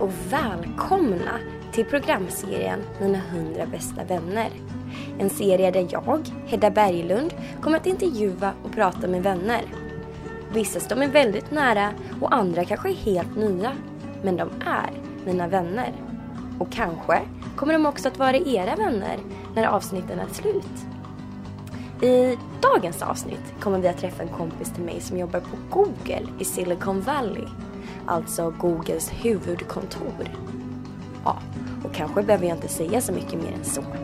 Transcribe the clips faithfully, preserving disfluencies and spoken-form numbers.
och välkomna till programserien Mina hundra bästa vänner. En serie där jag, Hedda Berglund, kommer att intervjua och prata med vänner. Vissa står mig väldigt nära och andra kanske är helt nya, men de är mina vänner. Och kanske kommer de också att vara era vänner när avsnitten är slut. I dagens avsnitt kommer vi att träffa en kompis till mig som jobbar på Google i Silicon Valley. Alltså Googles huvudkontor. Ja, och kanske behöver jag inte säga så mycket mer än så.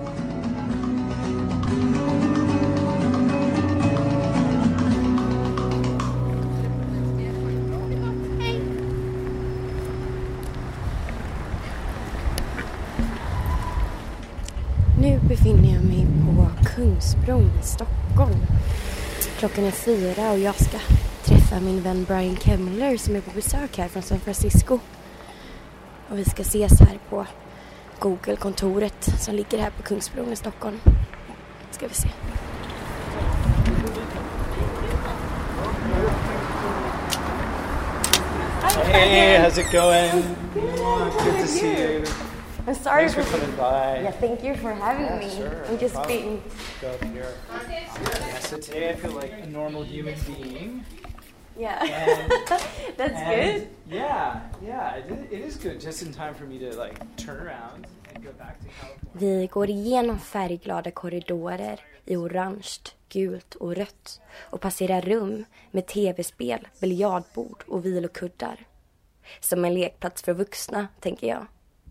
Nu befinner jag mig på Kungsbron i Stockholm. Klockan är fyra och jag ska träffa min vän Brian Kemmler som är på besök här från San Francisco. Och vi ska ses här på Google-kontoret som ligger här på Kungsbron i Stockholm. Ska vi se. Hey, how's it going? Good to see you. I'm sorry Thanks for coming by. Yeah, thank you for having Yeah, me. sure, I'm just no being... Go up here. Yeah, so today I feel like a normal human being. Yeah, And, that's and good. Yeah, yeah, it is, it is good. Just in time for me to like turn around and go back to California. Vi går igenom färgglada korridorer i orange, gult och rött och passerar rum med tv-spel, biljardbord och vilokuddar. Som en lekplats för vuxna, tänker jag.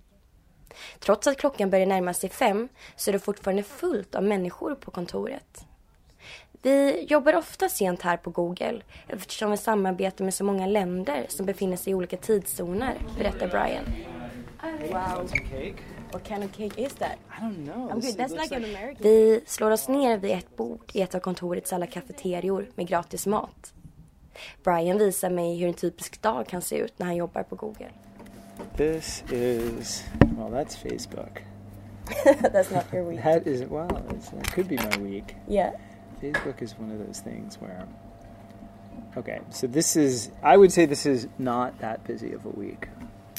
Trots att klockan börjar närma sig fem så är det fortfarande fullt av människor på kontoret. Vi jobbar ofta sent här på Google eftersom vi samarbetar med så många länder som befinner sig i olika tidszoner, berättar Brian. Wow. Some cake? What kind of cake is that? I don't know. I'm good. This- That's it looks like an like- American. Vi slår oss ner vid ett bord i ett av kontorets alla kafeterior med gratis mat. Brian visar mig hur en typisk dag kan se ut när han jobbar på Google. This is, well, that's Facebook. That's not your week. That is, well, it's, it could be my week. Yeah. Facebook is one of those things where, okay, so this is, I would say this is not that busy of a week.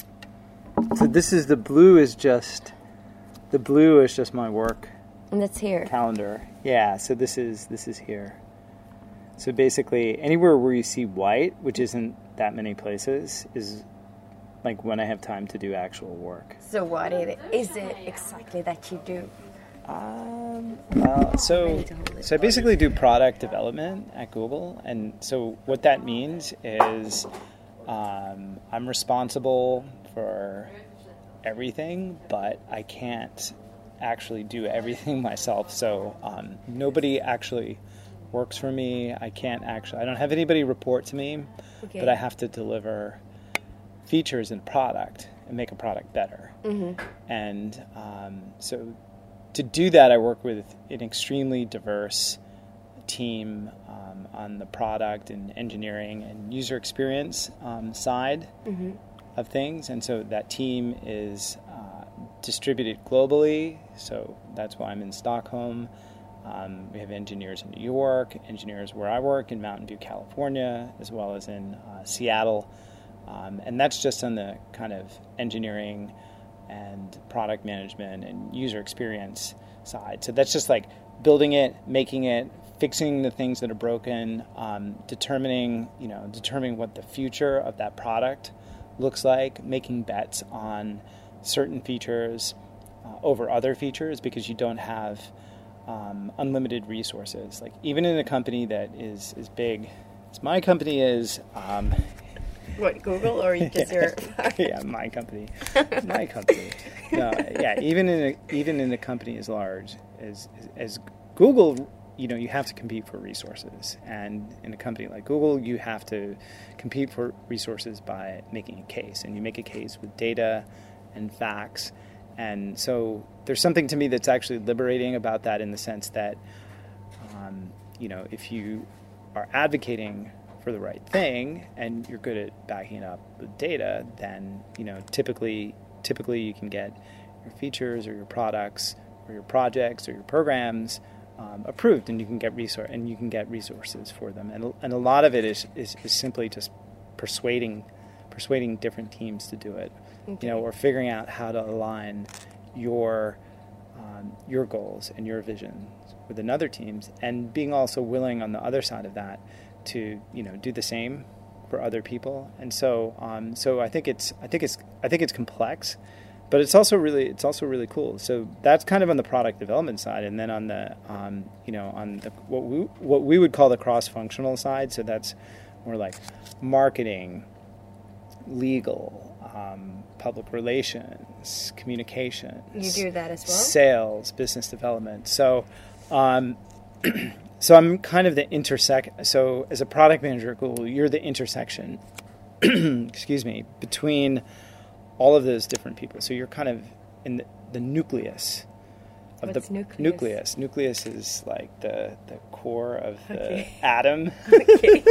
So this is, the blue is just, the blue is just my work And that's here. calendar. Yeah, so this is, this is here. So basically, anywhere where you see white, which isn't that many places, is like when I have time to do actual work. So what is it, is it exactly that you do? Um, well, so, so I basically do product development at Google, and so what that means is um, I'm responsible for everything, but I can't actually do everything myself. So um, nobody actually works for me. I can't actually. I don't have anybody report to me, Okay. but I have to deliver features in product and make a product better. Mm-hmm. And um, so. To do that, I work with an extremely diverse team um, on the product and engineering and user experience um, side Mm-hmm. of things. And so that team is uh, distributed globally. So that's why I'm in Stockholm. Um, we have engineers in New York, engineers where I work in Mountain View, California, as well as in uh, Seattle. Um, and that's just on the kind of engineering and product management and user experience side. So that's just like building it, making it, fixing the things that are broken, um, determining, you know, determining what the future of that product looks like, making bets on certain features uh, over other features because you don't have um, unlimited resources. Like even in a company that is is big, as my company is. Um, What, Google or just your... yeah, my company, my company. No, yeah, even in a, even in a company as large as as Google, you know, you have to compete for resources, and in a company like Google, you have to compete for resources by making a case, and you make a case with data and facts, and so there's something to me that's actually liberating about that in the sense that, um, you know, if you are advocating for the right thing and you're good at backing it up with data, then, you know, typically typically you can get your features or your products or your projects or your programs um, approved, and you can get resource and you can get resources for them. And and a lot of it is, is, is simply just persuading persuading different teams to do it, Okay. you know, or figuring out how to align your um, your goals and your vision with another team's, and being also willing on the other side of that to, you know, do the same for other people. And so, um, so I think it's, I think it's, I think it's complex, but it's also really, it's also really cool. So that's kind of on the product development side, and then on the, um, you know, on the what we what we would call the cross-functional side. So that's more like marketing, legal, um, public relations, communications. You do that as well? Sales, business development. So. Um, so I'm kind of the intersect. So as a product manager at Google, you're the intersection, excuse me, between all of those different people. So you're kind of in the, the nucleus of What's the nucleus? nucleus. Nucleus is like the, the core of the Okay. atom. Okay.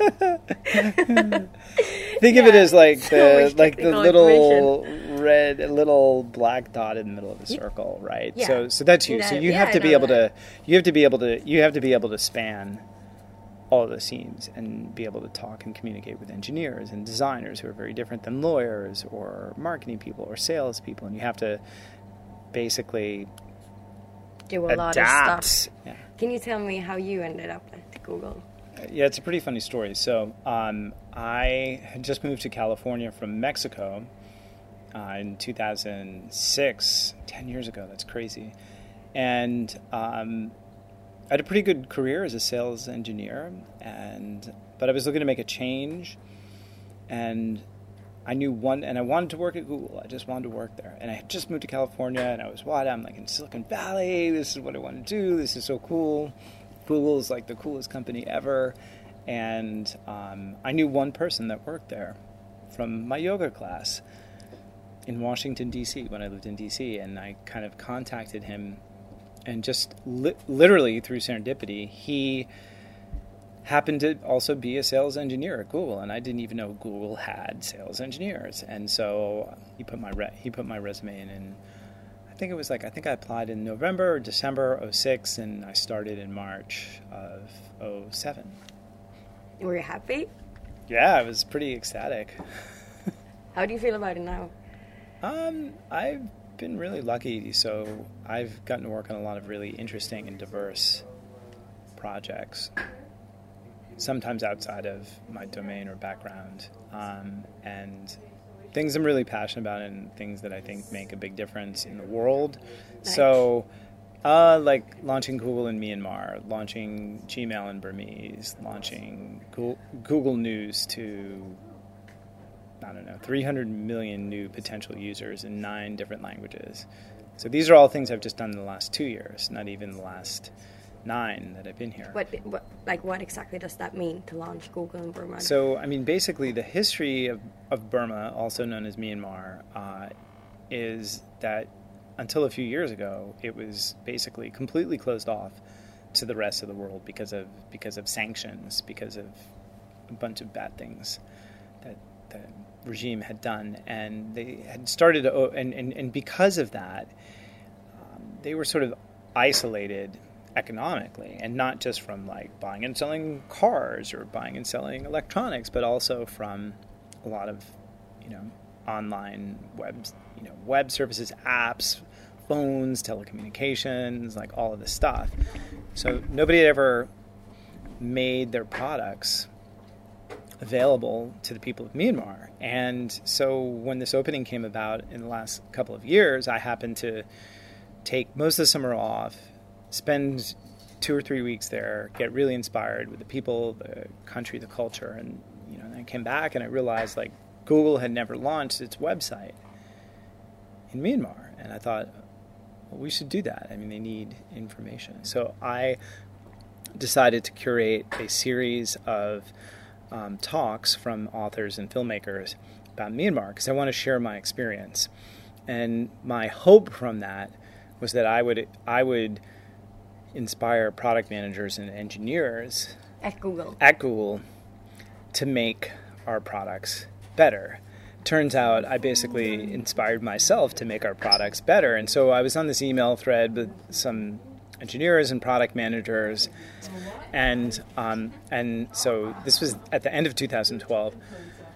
Think of Yeah, it as like so the much like the technical little red, little black dot in the middle of a Ye- circle, right? yeah. So so that's you. So Yeah, you yeah, have I to be know able that. to you have to be able to you have to be able to span all of the scenes and be able to talk and communicate with engineers and designers who are very different than lawyers or marketing people or salespeople, and you have to basically Do a lot of adapt. stuff. Yeah. Can you tell me how you ended up at Google? Yeah, it's a pretty funny story. So um, I had just moved to California from Mexico uh, in two thousand six, ten years ago. That's crazy. And um, I had a pretty good career as a sales engineer, and but I was looking to make a change, and I knew one, and I wanted to work at Google. I just wanted to work there. And I had just moved to California, and I was, what? I'm like in Silicon Valley. This is what I want to do. This is so cool. Google's like the coolest company ever. And um, I knew one person that worked there from my yoga class in Washington, D C, when I lived in D C. And I kind of contacted him, and just li- literally through serendipity, he happened to also be a sales engineer at Google, and I didn't even know Google had sales engineers. And so he put my re- he put my resume in, and I think it was like I think I applied in November or December oh six, and I started in March of oh seven. Were you happy? Yeah, I was pretty ecstatic. How do you feel about it now? Um, I've been really lucky, so I've gotten to work on a lot of really interesting and diverse projects, sometimes outside of my domain or background, um, and things I'm really passionate about and things that I think make a big difference in the world. Nice. So, uh, like launching Google in Myanmar, launching Gmail in Burmese, launching Google, Google News to, I don't know, three hundred million new potential users in nine different languages. So these are all things I've just done in the last two years, not even the last nine that I've been here. What, what, like, what exactly does that mean to launch Google in Burma? So, I mean, basically the history of, of Burma, also known as Myanmar, uh, is that until a few years ago, it was basically completely closed off to the rest of the world because of because of sanctions, because of a bunch of bad things that the regime had done. And they had started, to, and, and, and because of that, um, they were sort of isolated economically, and not just from like buying and selling cars or buying and selling electronics, but also from a lot of, you know, online web, you know, web services, apps, phones, telecommunications, like all of this stuff. So nobody had ever made their products available to the people of Myanmar. And so when this opening came about in the last couple of years, I happened to take most of the summer off, spend two or three weeks there, get really inspired with the people, the country, the culture, and you know, and I came back and I realized like Google had never launched its website in Myanmar, and I thought, well, we should do that. I mean, they need information. So I decided to curate a series of um, talks from authors and filmmakers about Myanmar because I want to share my experience, and my hope from that was that I would I would inspire product managers and engineers At Google. at Google to make our products better. Turns out I basically inspired myself to make our products better. And so I was on this email thread with some engineers and product managers. And um, and so this was at the end of two thousand twelve.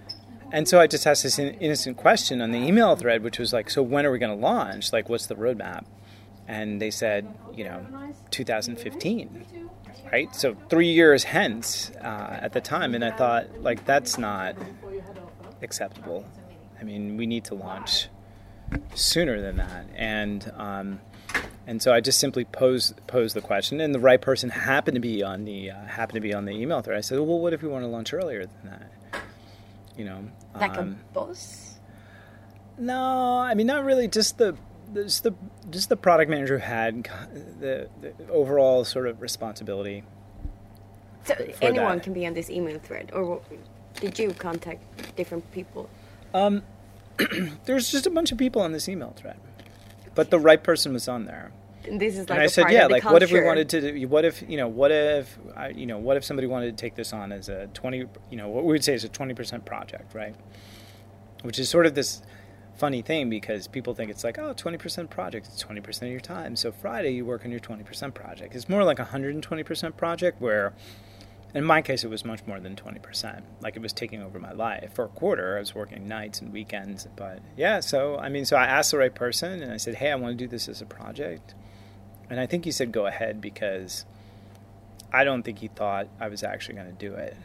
And so I just asked this innocent question on the email thread, which was like, so when are we going to launch? Like, what's the roadmap? And they said, you know, two thousand fifteen, right? So three years hence uh, at the time. And I thought, like, that's not acceptable. I mean, we need to launch sooner than that. And um, and so I just simply posed posed the question, and the right person happened to be on the uh, happened to be on the email thread. I said, well, what if we want to launch earlier than that? You know, like um, a boss? No, I mean, not really. Just the just the just the product manager had the, the overall sort of responsibility. So for, for anyone that. can be on this email thread, or did you contact different people? Um, there's just a bunch of people on this email thread, but the right person was on there. And this is like and a I said, part yeah, of the like culture. what if we wanted to? Do, what if you know? What if I, you know? What if somebody wanted to take this on as a twenty? You know, what we would say is a twenty percent project, right? Which is sort of this funny thing because people think it's like, oh, twenty percent project, it's twenty percent of your time. So Friday you work on your twenty percent project. It's more like a one hundred twenty percent project where, in my case, it was much more than twenty percent. Like it was taking over my life. For a quarter, I was working nights and weekends. But yeah, so, I mean, so I asked the right person and I said, hey, I want to do this as a project. And I think he said go ahead because I don't think he thought I was actually going to do it.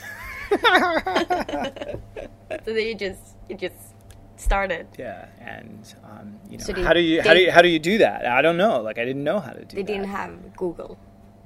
So then you just, you just started. Yeah, and um, you know, So they- how do you how they- do you how do you do that? I don't know. Like I didn't know how to do They that. didn't have Google.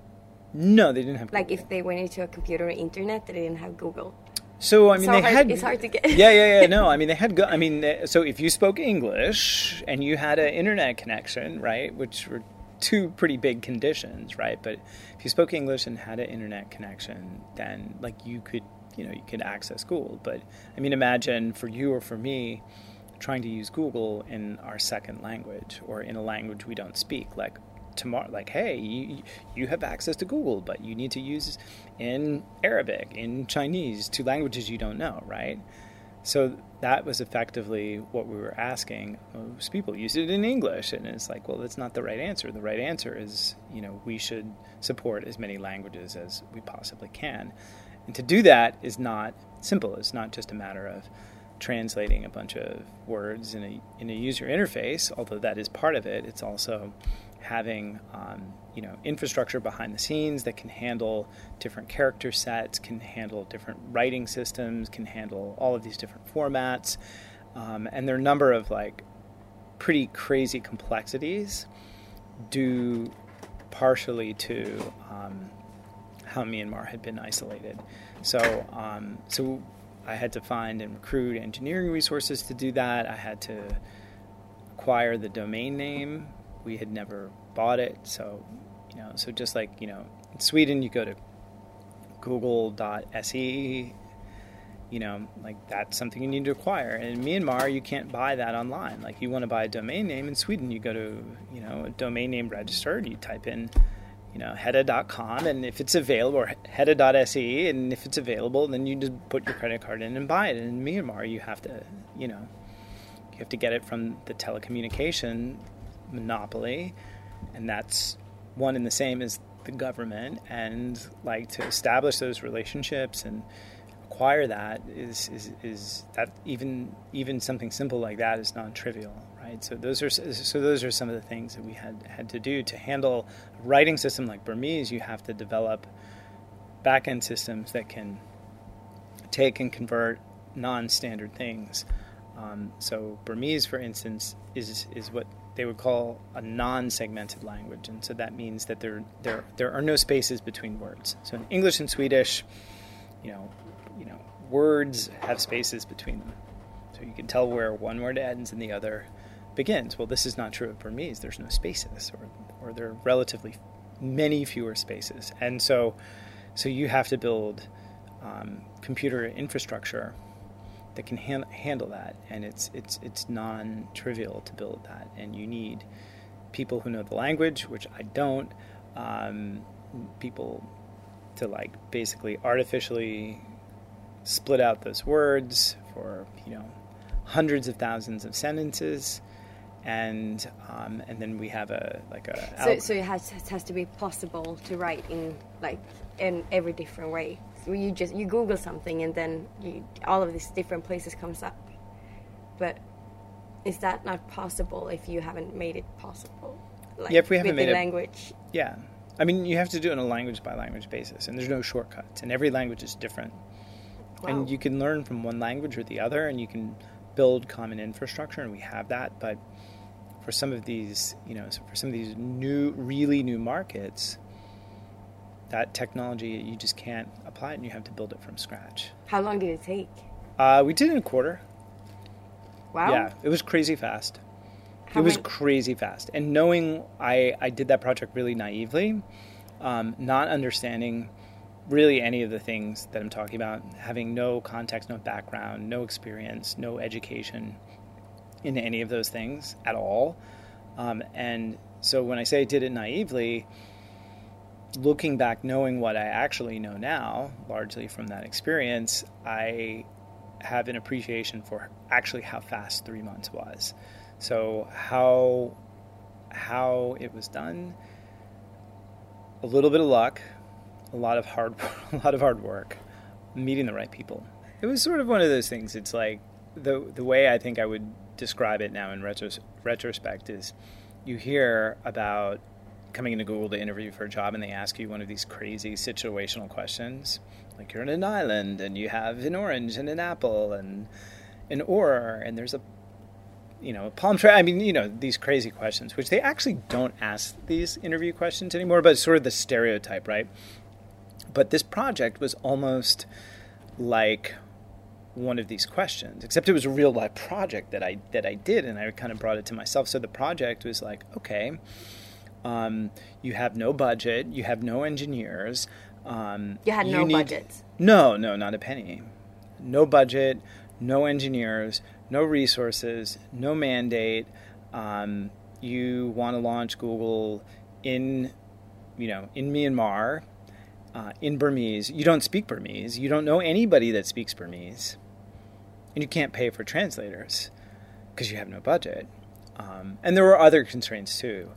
No, they didn't have. Like Google. if they went into a computer or internet, they didn't have Google. So I mean, so they hard- had. it's hard to get. Yeah, yeah, yeah. No, I mean they had. Go, I mean, they- so if you spoke English and you had an internet connection, right, which were two pretty big conditions, right? But if you spoke English and had an internet connection, then like you could, you know, you could access Google. But I mean, imagine for you or for me trying to use Google in our second language or in a language we don't speak, like. Tomorrow, like, hey, you, you have access to Google, but you need to use in Arabic, in Chinese, two languages you don't know, right? So that was effectively what we were asking. Most people use it in English, and it's like, well, that's not the right answer. The right answer is, you know, we should support as many languages as we possibly can. And to do that is not simple. It's not just a matter of translating a bunch of words in a in a user interface, although that is part of it. It's also having um, you know infrastructure behind the scenes that can handle different character sets, can handle different writing systems, can handle all of these different formats, um, and there are a number of like pretty crazy complexities due partially to um, how Myanmar had been isolated. So um, so I had to find and recruit engineering resources to do that. I had to acquire the domain name. We had never bought it, so you know, so just like you know, in Sweden, you go to google dot s e, you know, like that's something you need to acquire. And in Myanmar, you can't buy that online. Like you want to buy a domain name in Sweden, you go to you know a domain name register, you type in you know hedda dot com, and if it's available, or hedda dot s e, and if it's available, then you just put your credit card in and buy it. And in Myanmar, you have to you know you have to get it from the telecommunication monopoly, and that's one and the same as the government. And like to establish those relationships and acquire that is is, is that even even something simple like that is non-trivial, right? So those are so those are some of the things that we had had to do to handle a writing system like Burmese. You have to develop back-end systems that can take and convert non-standard things. Um, so Burmese, for instance, is is what they would call a non-segmented language, and so that means that there there there are no spaces between words. So in English and Swedish, you know, you know, words have spaces between them, so you can tell where one word ends and the other begins. Well, this is not true of Burmese. There's no spaces, or or there are relatively many fewer spaces, and so so you have to build um, computer infrastructure that can han- handle that, and it's it's it's non-trivial to build that, and you need people who know the language, which I don't, um, people to like basically artificially split out those words for you know hundreds of thousands of sentences, and um, and then we have a like a So al- so it has it has to be possible to write in like in every different way. So you just you Google something and then you, all of these different places comes up. But is that not possible if you haven't made it possible? Like, yeah, if we haven't with made the it, language. Yeah, I mean, you have to do it on a language by language basis, and there's no shortcuts, and every language is different. Wow. And you can learn from one language or the other, and you can build common infrastructure, and we have that. But for some of these, you know, for some of these new, really new markets, that technology, you just can't apply it, and you have to build it from scratch. How long did it take? Uh, we did it in a quarter. Wow. Yeah, it was crazy fast. How it was many- crazy fast. And knowing I, I did that project really naively, um, not understanding really any of the things that I'm talking about, having no context, no background, no experience, no education in any of those things at all. Um, and so when I say I did it naively, looking back, knowing what I actually know now, largely from that experience, I have an appreciation for actually how fast three months was. So how how it was done, a little bit of luck, a lot of hard a lot of hard work, meeting the right people. It was sort of one of those things. It's like the the way I think I would describe it now in retros- retrospect is you hear about coming into Google to interview for a job and they ask you one of these crazy situational questions. Like you're in an island and you have an orange and an apple and an oar and there's a, you know, a palm tree. I mean, you know, these crazy questions, which they actually don't ask these interview questions anymore, but it's sort of the stereotype, right? But this project was almost like one of these questions, except it was a real life project that I that I did, and I kind of brought it to myself. So the project was like, okay, um, you have no budget, you have no engineers. Um, You had no need, budget. No, no, not a penny. No budget, no engineers, no resources, no mandate. Um, you want to launch Google in, you know, in Myanmar, uh, in Burmese. You don't speak Burmese. You don't know anybody that speaks Burmese. And you can't pay for translators because you have no budget. Um, and there were other constraints too.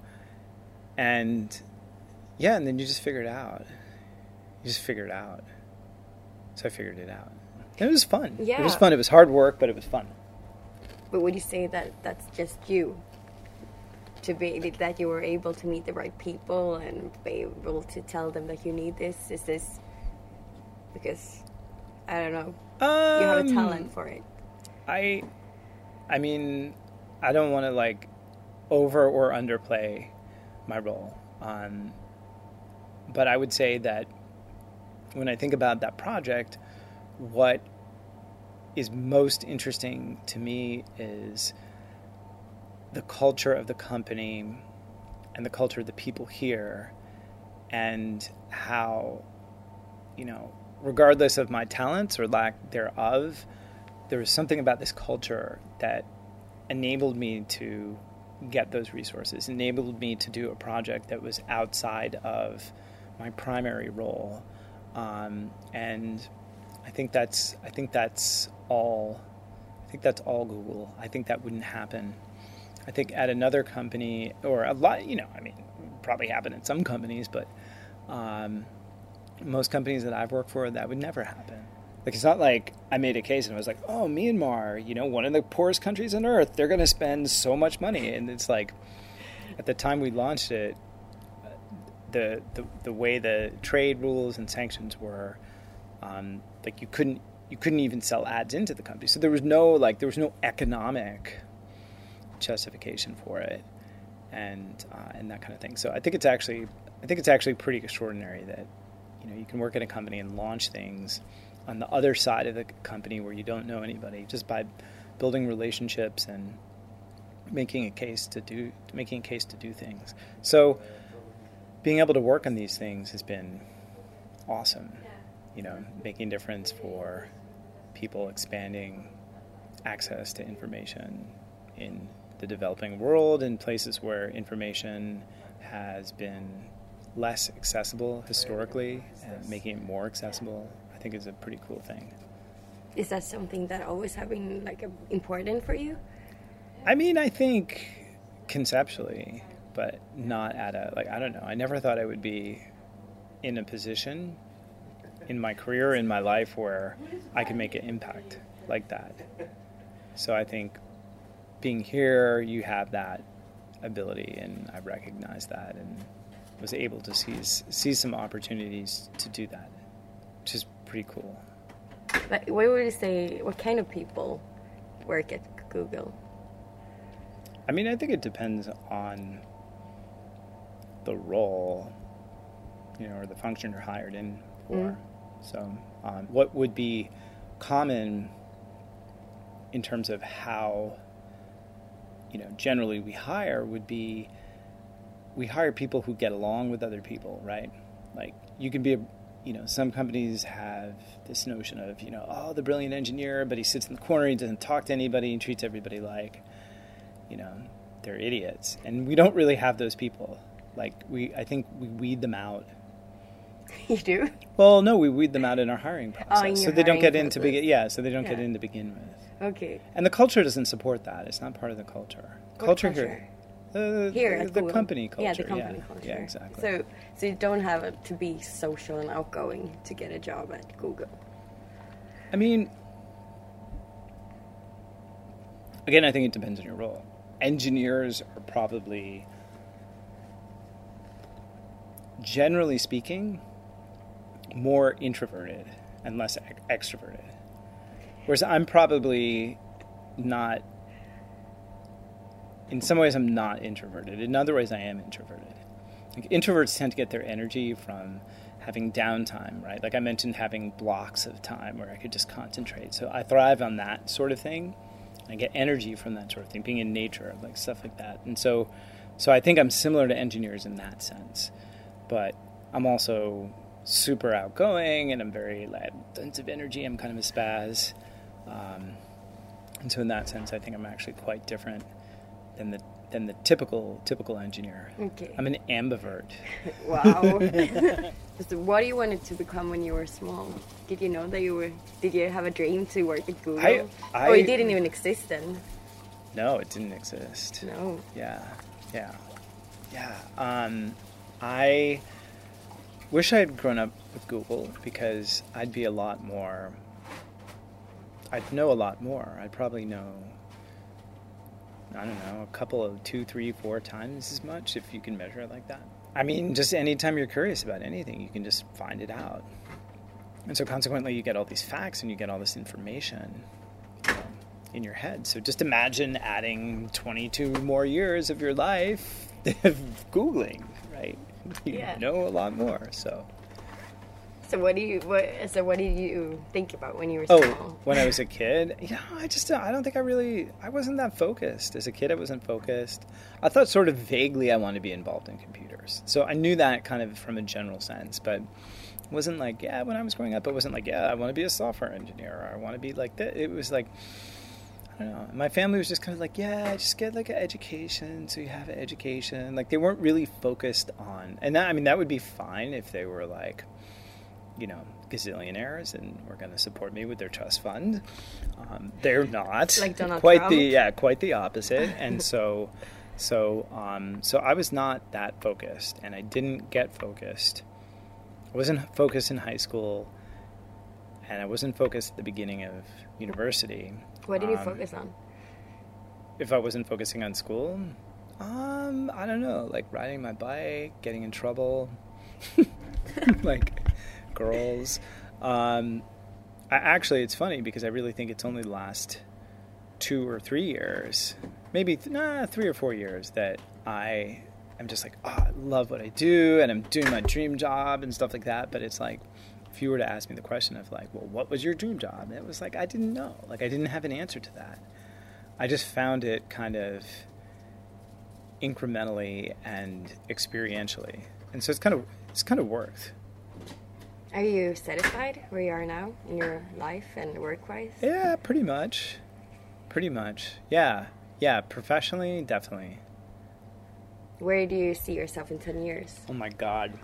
And yeah, and then you just figure it out. You just figure it out. So I figured it out. And it was fun. Yeah. It was fun. It was hard work, but it was fun. But would you say that that's just you? To be that you were able to meet the right people and be able to tell them that you need this? Is this because I don't know? Um, You have a talent for it. I, I mean, I don't want to like over or underplay my role. Um, but I would say that when I think about that project, what is most interesting to me is the culture of the company and the culture of the people here, and how, you know, regardless of my talents or lack thereof, there was something about this culture that enabled me to get those resources, enabled me to do a project that was outside of my primary role. Um, and I think that's I think that's all I think that's all Google. I think that wouldn't happen. I think at another company, or a lot, you know, I mean, probably happen at some companies, but um, most companies that I've worked for, that would never happen. Like, it's not like I made a case and I was like, oh, Myanmar, you know, one of the poorest countries on earth, they're going to spend so much money. And it's like, at the time we launched it, the the, the way the trade rules and sanctions were, um, like you couldn't you couldn't even sell ads into the company. So there was no like there was no economic justification for it, and uh, and that kind of thing. So I think it's actually I think it's actually pretty extraordinary that, you know, you can work at a company and launch things on the other side of the company where you don't know anybody, just by building relationships and making a case to do making a case to do things. So being able to work on these things has been awesome. You know, making a difference for people, expanding access to information in the developing world, in places where information has been less accessible historically, and making it more accessible, I think is a pretty cool thing. Is that something that always have been like important for you? I mean, I think conceptually, but not at a, like, I don't know. I never thought I would be in a position in my career, in my life, where I can make an impact like that. So I think being here, you have that ability, and I recognize that and was able to seize, seize some opportunities to do that, which is pretty cool. But what would you say, what kind of people work at Google? I mean, I think it depends on the role, you know, or the function you're hired in for. Mm. So um, what would be common in terms of how, you know, generally we hire would be, we hire people who get along with other people, right? Like, you can be a, you know, some companies have this notion of, you know, oh, the brilliant engineer, but he sits in the corner, he doesn't talk to anybody, and treats everybody like, you know, they're idiots. And we don't really have those people. Like, we, I think we weed them out. You do? Well, no, we weed them out in our hiring process. Oh, in your so they don't get process. in to begin, yeah, so they don't Yeah. get in to begin with. Okay. And the culture doesn't support that. It's not part of the culture. What culture, culture? here. Uh, Here the, at the Google. company culture. Yeah, the company yeah. culture. Yeah, exactly. So, so you don't have to be social and outgoing to get a job at Google. I mean, again, I think it depends on your role. Engineers are probably, generally speaking, more introverted and less ex- extroverted. Whereas I'm probably not, in some ways I'm not introverted. In other ways I am introverted. Like, introverts tend to get their energy from having downtime, right? Like I mentioned, having blocks of time where I could just concentrate. So I thrive on that sort of thing. I get energy from that sort of thing, being in nature, like stuff like that. And so, so I think I'm similar to engineers in that sense. But I'm also super outgoing, and I'm very like tons of energy. I'm kind of a spaz, um, and so in that sense, I think I'm actually quite different than the than the typical typical engineer. Okay. I'm an ambivert. Wow. So what do you wanted to become when you were small? Did you know that you were? Did you have a dream to work at Google? I, I, or it didn't even exist then? No, it didn't exist. No. Yeah, yeah, yeah. Um, I wish I had grown up with Google, because I'd be a lot more, I'd know a lot more. I'd probably know, I don't know, a couple of two, three, four times as much, if you can measure it like that. I mean, just anytime you're curious about anything, you can just find it out. And so consequently, you get all these facts and you get all this information, you know, in your head. So just imagine adding twenty-two more years of your life of Googling, right? You Yeah. know a lot more, so. So what do you? What? So what did you think about when you were Oh, small? when I was a kid, you know, I just I don't think I really I wasn't that focused. As a kid, I wasn't focused. I thought sort of vaguely I wanted to be involved in computers, so I knew that kind of from a general sense, but it wasn't like, yeah, when I was growing up, it wasn't like, yeah, I want to be a software engineer, or I want to be like that. It was like, I don't know. My family was just kind of like, yeah, just get like an education, so you have an education. Like, they weren't really focused on, and that, I mean, that would be fine if they were like, you know, gazillionaires and were going to support me with their trust fund. Um, they're not. Like Donald quite Trump? the yeah, quite the opposite. And so, so, um, so I was not that focused, and I didn't get focused. I wasn't focused in high school, and I wasn't focused at the beginning of university. What did you Um, focus on? If I wasn't focusing on school, um, I don't know, like riding my bike, getting in trouble, like girls. Um, I, actually, it's funny because I really think it's only the last two or three years, maybe th- nah, three or four years, that I am just like, oh, I love what I do, and I'm doing my dream job and stuff like that. But it's like, if you were to ask me the question of like, well, what was your dream job? And it was like, I didn't know. Like, I didn't have an answer to that. I just found it kind of incrementally and experientially, and so it's kind of it's kind of worked. Are you satisfied where you are now in your life and work-wise? Yeah, pretty much, pretty much. Yeah, yeah. Professionally, definitely. Where do you see yourself in ten years? Oh my God,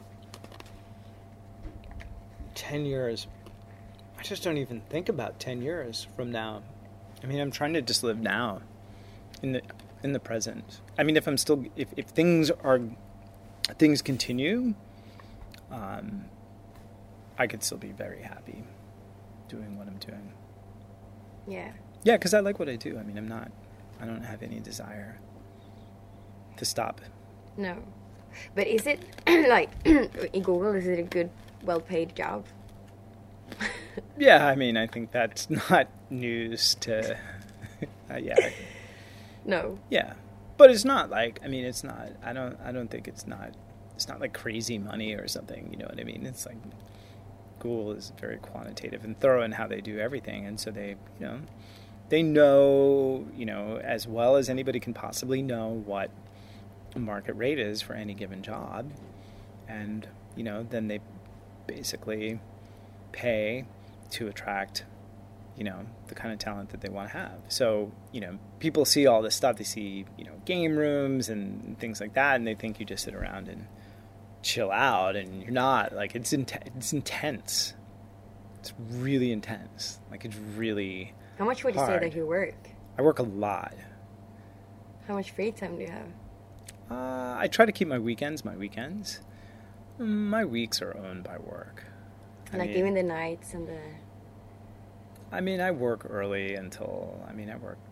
ten years. I just don't even think about ten years from now. I mean, I'm trying to just live now, in the in the present. I mean, if I'm still, if, if things are, things continue, um, I could still be very happy doing what I'm doing. Yeah. Yeah, because I like what I do. I mean, I'm not, I don't have any desire to stop. No. But is it, like, in Google, is it a good, well-paid job? Yeah, I mean, I think that's not news to, uh, yeah. No. Yeah. But it's not like, I mean, it's not, I don't, I don't think it's not, it's not like crazy money or something, you know what I mean? It's like, Google is very quantitative and thorough in how they do everything. And so they, you know, they know, you know, as well as anybody can possibly know what a market rate is for any given job. And, you know, then they basically pay to attract, you know, the kind of talent that they want to have. So, you know, people see all this stuff. They see, you know, game rooms and things like that, and they think you just sit around and chill out, and you're not. Like, it's, in- it's intense. It's really intense. Like, it's really How much would you hard. say that you work? I work a lot. How much free time do you have? Uh, I try to keep my weekends my weekends. My weeks are owned by work. I Like mean, even the nights and the... I mean, I work early until, I mean, I work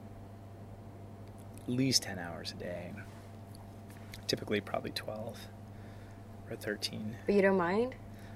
at least ten hours a day. Typically probably twelve or thirteen. But you don't mind?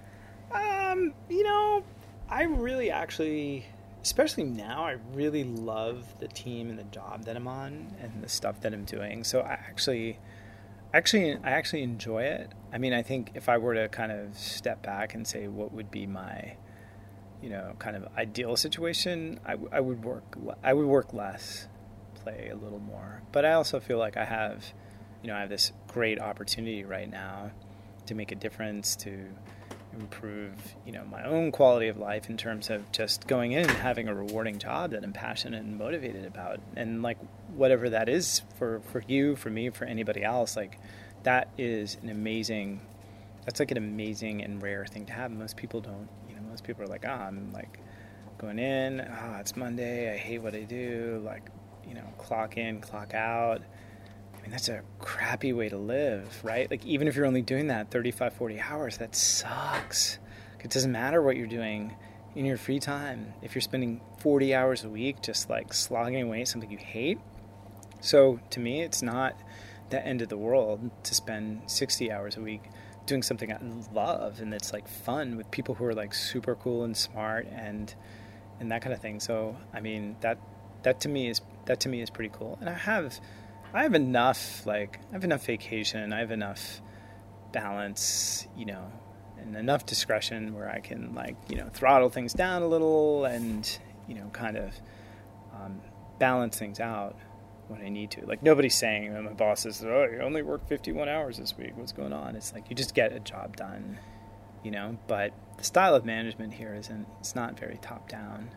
Um, you know, I really actually, especially now, I really love the team and the job that I'm on and the stuff that I'm doing. So I actually, actually, I actually enjoy it. I mean, I think if I were to kind of step back and say what would be my, you know, kind of ideal situation, I, w- I would work, I would work less, play a little more. But I also feel like I have, you know, I have this great opportunity right now to make a difference, to improve, you know, my own quality of life in terms of just going in and having a rewarding job that I'm passionate and motivated about. And like whatever that is for, for you, for me, for anybody else, like that is an amazing, that's like an amazing and rare thing to have. Most people don't, you know, most people are like, ah, oh, I'm like going in, ah, oh, it's Monday, I hate what I do, like, you know, clock in, clock out. I mean, that's a crappy way to live, right? Like, even if you're only doing that thirty-five, forty hours, that sucks. It doesn't matter what you're doing in your free time. If you're spending forty hours a week just, like, slogging away at something you hate. So, to me, it's not the end of the world to spend sixty hours a week doing something I love and that's, like, fun with people who are, like, super cool and smart and and that kind of thing. So, I mean, that that to me is that to me is pretty cool. And I have... I have enough, like, I have enough vacation, I have enough balance, you know, and enough discretion where I can, like, you know, throttle things down a little and, you know, kind of um, balance things out when I need to. Like, nobody's saying, my boss says, oh, you only work fifty-one hours this week, what's going on? It's like, you just get a job done, you know, but the style of management here isn't, it's not very top-down,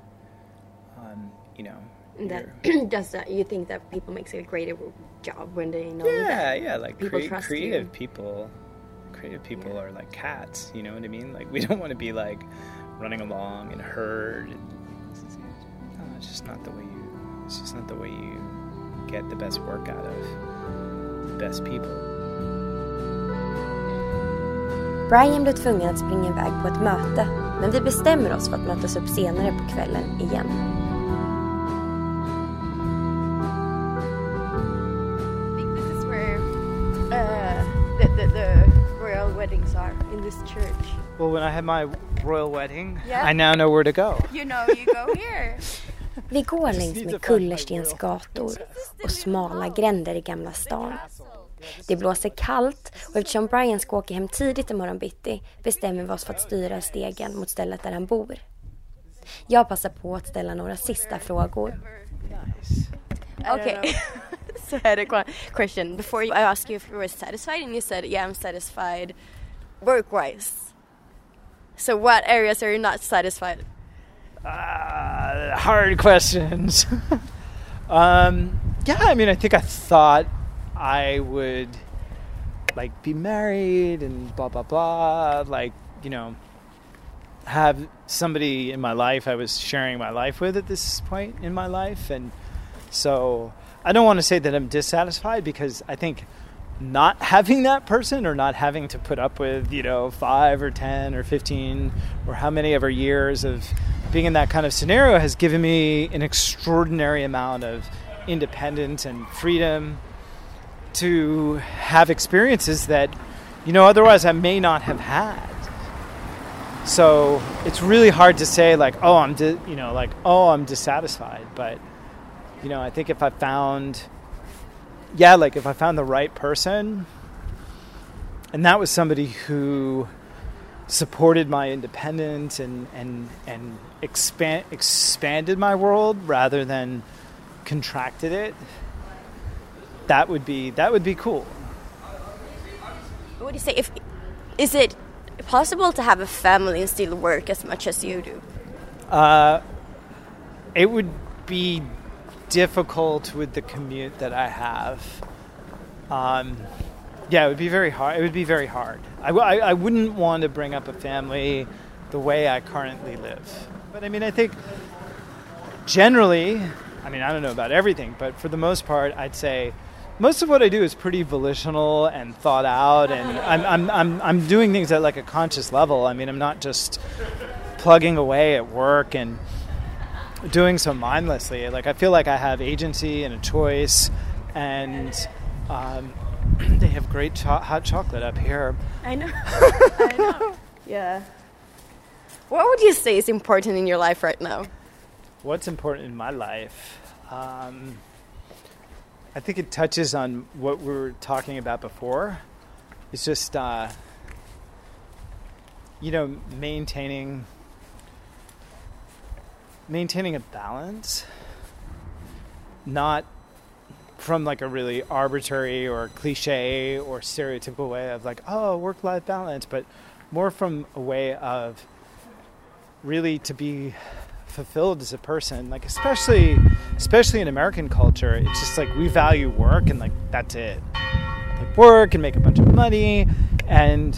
um, you know. That does that you think that people makes a greater job when they know yeah that yeah like people cre- trust creative you. people creative people Yeah. are like cats, you know what I mean? Like, we don't want to be like running along in a herd and it's, it's, no, it's just not the way you it's just not the way you get the best work out of the best people. Brian blev tvungen att springa iväg på ett möte, men vi bestämmer oss för att mötas upp senare på kvällen igen. The, the, the royal weddings are in this church. Well, when I had my royal wedding, Yeah. I now know where to go. You know, you go here. Vi går längs med kullerstens gator och smala gränder i Gamla stan. Det blåser kallt och eftersom Brian ska åka hem tidigt imorgon bitti bestämmer vi oss för att styra stegen mot stället där han bor. Jag passar på att ställa några sista frågor. Nice. Okay. So I had a question. Before I asked you if you were satisfied, and you said, yeah, I'm satisfied work-wise. So what areas are you not satisfied? Uh, hard questions. um, yeah, I mean, I think I thought I would, like, be married and blah, blah, blah. Like, you know, have somebody in my life I was sharing my life with at this point in my life. And so I don't want to say that I'm dissatisfied because I think not having that person or not having to put up with, you know, five or ten or fifteen or how many ever years of being in that kind of scenario has given me an extraordinary amount of independence and freedom to have experiences that, you know, otherwise I may not have had. So it's really hard to say like, oh, I'm, di- you know, like, oh, I'm dissatisfied. But, you know, I think if I found, yeah, like if I found the right person, and that was somebody who supported my independence and and and expand expanded my world rather than contracted it, that would be that would be cool. What do you say? If is it possible to have a family and still work as much as you do? Uh, it would be difficult with the commute that I have. Um, yeah, it would be very hard. It would be very hard. I, I, I wouldn't want to bring up a family the way I currently live. But I mean, I think generally, I mean, I don't know about everything, but for the most part, I'd say most of what I do is pretty volitional and thought out, and I'm I'm I'm I'm doing things at like a conscious level. I mean, I'm not just plugging away at work and doing so mindlessly. Like, I feel like I have agency and a choice, and um, they have great cho- hot chocolate up here. I know. I know. Yeah. What would you say is important in your life right now? What's important in my life? Um, I think it touches on what we were talking about before. It's just, uh, you know, maintaining maintaining a balance, not from like a really arbitrary or cliche or stereotypical way of like, oh, work-life balance, but more from a way of really to be fulfilled as a person, like especially especially in American culture. It's just like we value work and like that's it, like work and make a bunch of money, and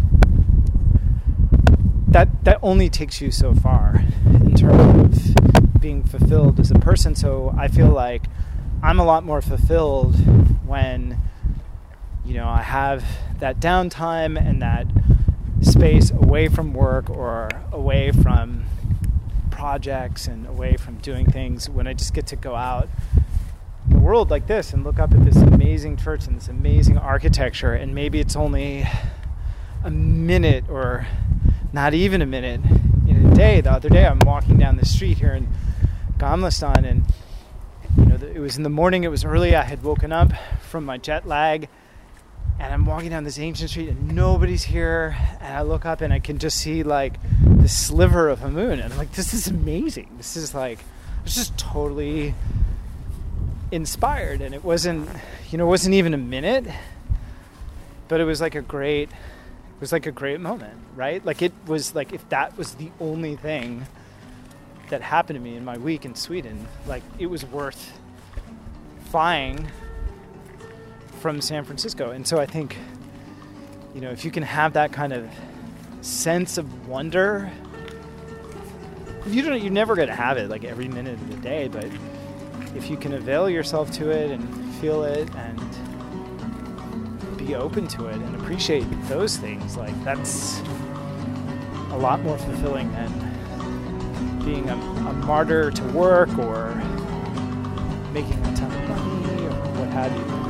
that that only takes you so far in terms of being fulfilled as a person. So I feel like I'm a lot more fulfilled when, you know, I have that downtime and that space away from work or away from projects and away from doing things, when I just get to go out in the world like this and look up at this amazing church and this amazing architecture, and maybe it's only a minute or not even a minute in a day. The other day I'm walking down the street here in Gamlastan, and you know, it was in the morning, it was early, I had woken up from my jet lag, and I'm walking down this ancient street and nobody's here, and I look up and I can just see like this sliver of a moon, and I'm like, this is amazing. This is like, I was just totally inspired, and it wasn't, you know, it wasn't even a minute, but it was like a great, it was like a great moment, right? Like it was like, if that was the only thing that happened to me in my week in Sweden, like it was worth flying from San Francisco. And so I think, you know, if you can have that kind of sense of wonder, you don't, you're never going to have it like every minute of the day, but if you can avail yourself to it and feel it and be open to it and appreciate those things, like that's a lot more fulfilling than being a, a martyr to work or making a ton of money or what have you.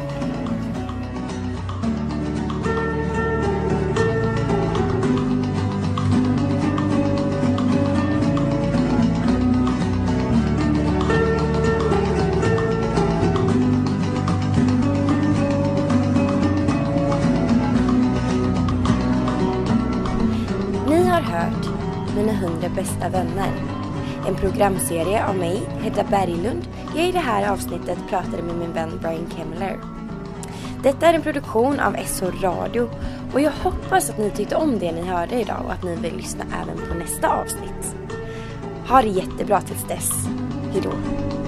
Mina hundra bästa vänner. En programserie av mig, Hedda Berglund. Jag i det här avsnittet pratade med min vän Brian Kemmler. Detta är en produktion av S H Radio, och jag hoppas att ni tyckte om det ni hörde idag och att ni vill lyssna även på nästa avsnitt. Ha det jättebra tills dess. Hejdå.